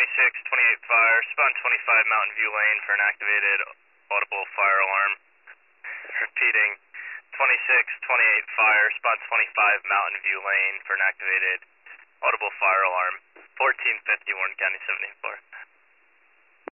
2628 fire, spawn 25 Mountain View Lane for an activated audible fire alarm. Repeating, 2628 fire, spawn 25 Mountain View Lane for an activated audible fire alarm. 1450 Warren County 74.